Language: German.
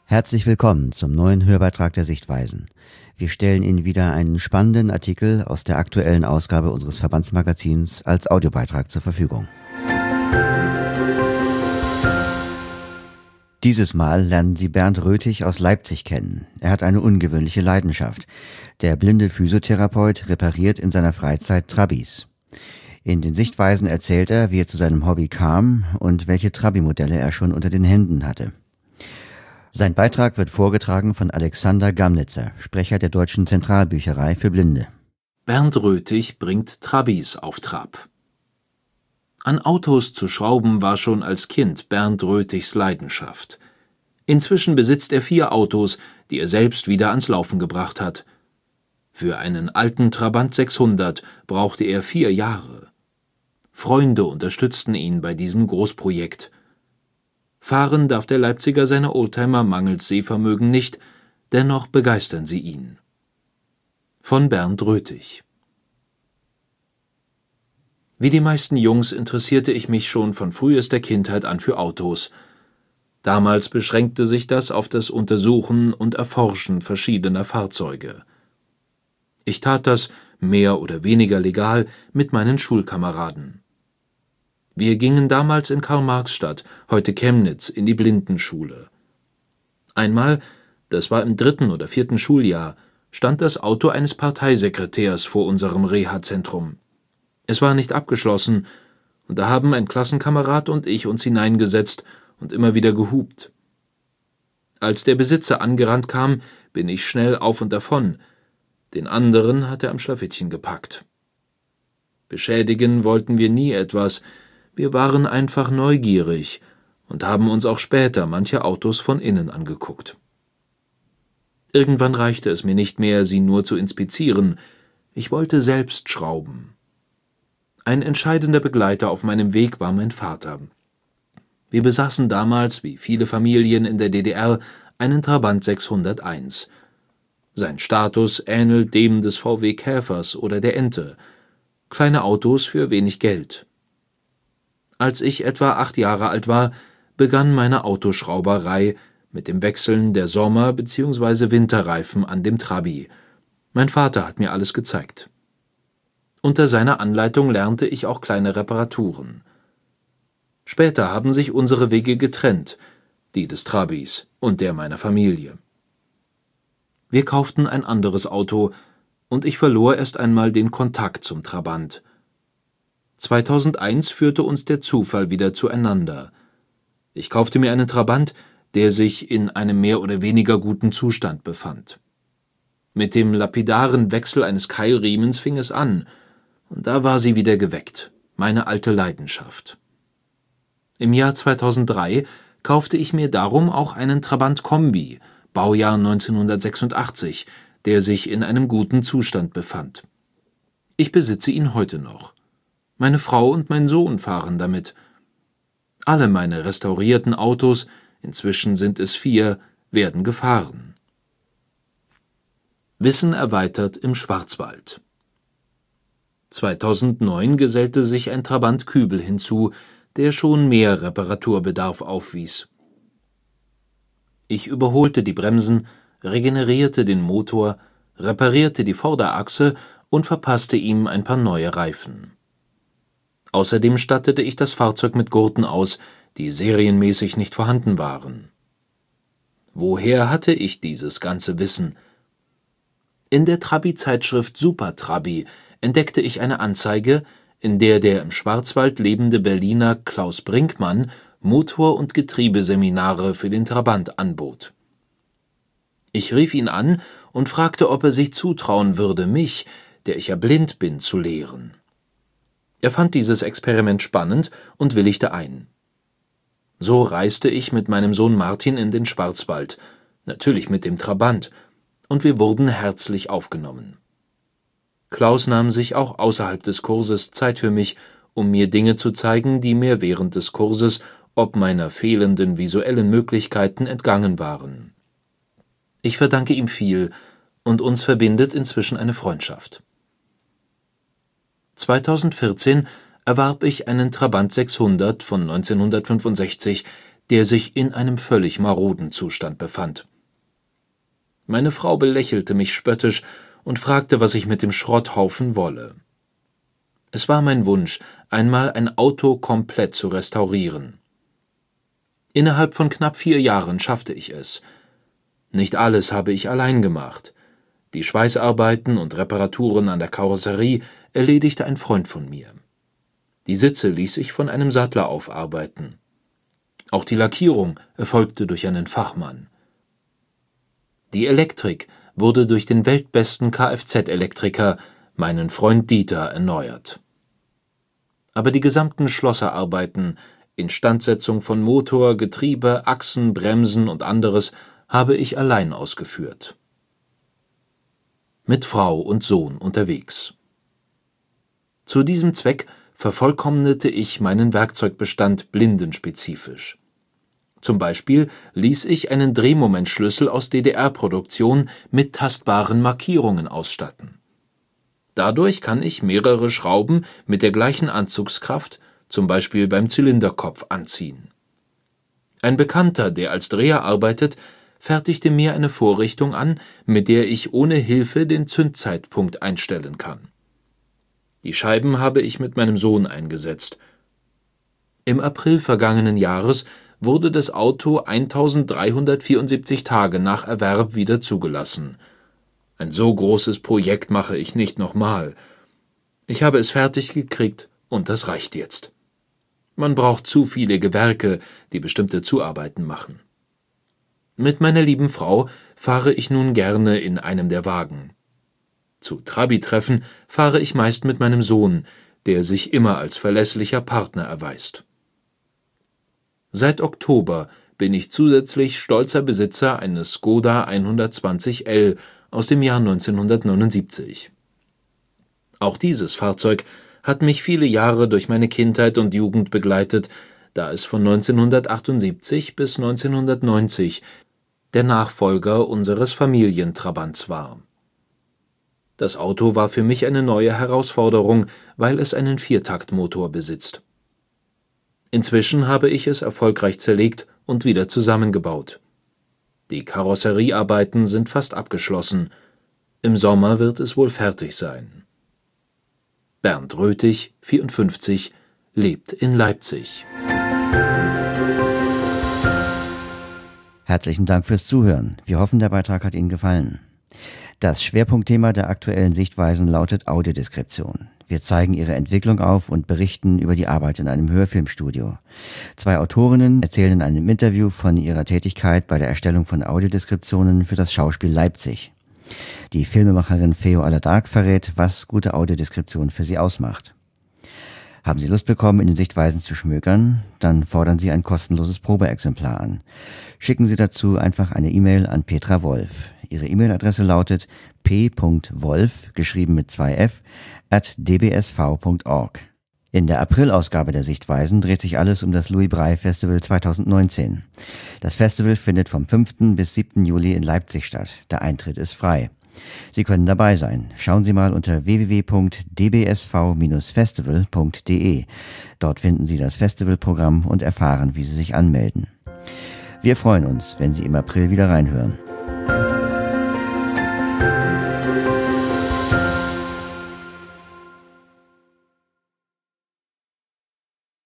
Herzlich willkommen zum neuen Hörbeitrag der Sichtweisen. Wir stellen Ihnen wieder einen spannenden Artikel aus der aktuellen Ausgabe unseres Verbandsmagazins als Audiobeitrag zur Verfügung. Dieses Mal lernen Sie Bernd Röthig aus Leipzig kennen. Er hat eine ungewöhnliche Leidenschaft. Der blinde Physiotherapeut repariert in seiner Freizeit Trabis. In den Sichtweisen erzählt er, wie er zu seinem Hobby kam und welche Trabi-Modelle er schon unter den Händen hatte. Sein Beitrag wird vorgetragen von Alexander Gamnitzer, Sprecher der Deutschen Zentralbücherei für Blinde. Bernd Röthig bringt Trabis auf Trab. An Autos zu schrauben war schon als Kind Bernd Röthigs Leidenschaft. Inzwischen besitzt er 4 Autos, die er selbst wieder ans Laufen gebracht hat. Für einen alten Trabant 600 brauchte er 4 Jahre. Freunde unterstützten ihn bei diesem Großprojekt. Fahren darf der Leipziger seine Oldtimer mangels Sehvermögen nicht, dennoch begeistern sie ihn. Von Bernd Röthig. Wie die meisten Jungs interessierte ich mich schon von frühester Kindheit an für Autos. Damals beschränkte sich das auf das Untersuchen und Erforschen verschiedener Fahrzeuge. Ich tat das, mehr oder weniger legal, mit meinen Schulkameraden. Wir gingen damals in Karl-Marx-Stadt, heute Chemnitz, in die Blindenschule. Einmal, das war im 3. oder 4. Schuljahr, stand das Auto eines Parteisekretärs vor unserem Reha-Zentrum. Es war nicht abgeschlossen, und da haben ein Klassenkamerad und ich uns hineingesetzt und immer wieder gehupt. Als der Besitzer angerannt kam, bin ich schnell auf und davon. Den anderen hat er am Schlafittchen gepackt. Beschädigen wollten wir nie etwas. Wir waren einfach neugierig und haben uns auch später manche Autos von innen angeguckt. Irgendwann reichte es mir nicht mehr, sie nur zu inspizieren. Ich wollte selbst schrauben. Ein entscheidender Begleiter auf meinem Weg war mein Vater. Wir besaßen damals, wie viele Familien in der DDR, einen Trabant 601. Sein Status ähnelt dem des VW Käfers oder der Ente. Kleine Autos für wenig Geld. Als ich etwa 8 Jahre alt war, begann meine Autoschrauberei mit dem Wechseln der Sommer- bzw. Winterreifen an dem Trabi. Mein Vater hat mir alles gezeigt. Unter seiner Anleitung lernte ich auch kleine Reparaturen. Später haben sich unsere Wege getrennt, die des Trabis und der meiner Familie. Wir kauften ein anderes Auto, und ich verlor erst einmal den Kontakt zum Trabant. 2001 führte uns der Zufall wieder zueinander. Ich kaufte mir einen Trabant, der sich in einem mehr oder weniger guten Zustand befand. Mit dem lapidaren Wechsel eines Keilriemens fing es an, und da war sie wieder geweckt, meine alte Leidenschaft. Im Jahr 2003 kaufte ich mir darum auch einen Trabant Kombi, Baujahr 1986, der sich in einem guten Zustand befand. Ich besitze ihn heute noch. Meine Frau und mein Sohn fahren damit. Alle meine restaurierten Autos, inzwischen sind es 4, werden gefahren. Wissen erweitert im Schwarzwald. 2009 gesellte sich ein Trabant Kübel hinzu, der schon mehr Reparaturbedarf aufwies. Ich überholte die Bremsen, regenerierte den Motor, reparierte die Vorderachse und verpasste ihm ein paar neue Reifen. Außerdem stattete ich das Fahrzeug mit Gurten aus, die serienmäßig nicht vorhanden waren. Woher hatte ich dieses ganze Wissen? In der Trabi-Zeitschrift Super Trabi entdeckte ich eine Anzeige, in der der im Schwarzwald lebende Berliner Klaus Brinkmann Motor- und Getriebeseminare für den Trabant anbot. Ich rief ihn an und fragte, ob er sich zutrauen würde, mich, der ich ja blind bin, zu lehren. Er fand dieses Experiment spannend und willigte ein. So reiste ich mit meinem Sohn Martin in den Schwarzwald, natürlich mit dem Trabant, und wir wurden herzlich aufgenommen. Klaus nahm sich auch außerhalb des Kurses Zeit für mich, um mir Dinge zu zeigen, die mir während des Kurses ob meiner fehlenden visuellen Möglichkeiten entgangen waren. Ich verdanke ihm viel, und uns verbindet inzwischen eine Freundschaft. 2014 erwarb ich einen Trabant 600 von 1965, der sich in einem völlig maroden Zustand befand. Meine Frau belächelte mich spöttisch und fragte, was ich mit dem Schrotthaufen wolle. Es war mein Wunsch, einmal ein Auto komplett zu restaurieren. Innerhalb von knapp 4 Jahren schaffte ich es. Nicht alles habe ich allein gemacht. Die Schweißarbeiten und Reparaturen an der Karosserie erledigte ein Freund von mir. Die Sitze ließ ich von einem Sattler aufarbeiten. Auch die Lackierung erfolgte durch einen Fachmann. Die Elektrik wurde durch den weltbesten Kfz-Elektriker, meinen Freund Dieter, erneuert. Aber die gesamten Schlosserarbeiten, Instandsetzung von Motor, Getriebe, Achsen, Bremsen und anderes, habe ich allein ausgeführt. Mit Frau und Sohn unterwegs. Zu diesem Zweck vervollkommnete ich meinen Werkzeugbestand blindenspezifisch. Zum Beispiel ließ ich einen Drehmomentschlüssel aus DDR-Produktion mit tastbaren Markierungen ausstatten. Dadurch kann ich mehrere Schrauben mit der gleichen Anzugskraft, zum Beispiel beim Zylinderkopf, anziehen. Ein Bekannter, der als Dreher arbeitet, fertigte mir eine Vorrichtung an, mit der ich ohne Hilfe den Zündzeitpunkt einstellen kann. Die Scheiben habe ich mit meinem Sohn eingesetzt. Im April vergangenen Jahres wurde das Auto 1374 Tage nach Erwerb wieder zugelassen. Ein so großes Projekt mache ich nicht nochmal. Ich habe es fertig gekriegt und das reicht jetzt. Man braucht zu viele Gewerke, die bestimmte Zuarbeiten machen. Mit meiner lieben Frau fahre ich nun gerne in einem der Wagen. Zu Trabi-Treffen fahre ich meist mit meinem Sohn, der sich immer als verlässlicher Partner erweist. Seit Oktober bin ich zusätzlich stolzer Besitzer eines Skoda 120L aus dem Jahr 1979. Auch dieses Fahrzeug hat mich viele Jahre durch meine Kindheit und Jugend begleitet, da es von 1978 bis 1990 der Nachfolger unseres Familientrabants war. Das Auto war für mich eine neue Herausforderung, weil es einen Viertaktmotor besitzt. Inzwischen habe ich es erfolgreich zerlegt und wieder zusammengebaut. Die Karosseriearbeiten sind fast abgeschlossen. Im Sommer wird es wohl fertig sein. Bernd Röthig, 54, lebt in Leipzig. Herzlichen Dank fürs Zuhören. Wir hoffen, der Beitrag hat Ihnen gefallen. Das Schwerpunktthema der aktuellen Sichtweisen lautet Audiodeskription. Wir zeigen ihre Entwicklung auf und berichten über die Arbeit in einem Hörfilmstudio. 2 Autorinnen erzählen in einem Interview von ihrer Tätigkeit bei der Erstellung von Audiodeskriptionen für das Schauspiel Leipzig. Die Filmemacherin Feo Aladark verrät, was gute Audiodeskription für sie ausmacht. Haben Sie Lust bekommen, in den Sichtweisen zu schmökern? Dann fordern Sie ein kostenloses Probeexemplar an. Schicken Sie dazu einfach eine E-Mail an Petra Wolf. Ihre E-Mail-Adresse lautet p.wolf, geschrieben mit 2f, @dbsv.org. In der Aprilausgabe der Sichtweisen dreht sich alles um das Louis Braille Festival 2019. Das Festival findet vom 5. bis 7. Juli in Leipzig statt. Der Eintritt ist frei. Sie können dabei sein. Schauen Sie mal unter www.dbsv-festival.de. Dort finden Sie das Festivalprogramm und erfahren, wie Sie sich anmelden. Wir freuen uns, wenn Sie im April wieder reinhören.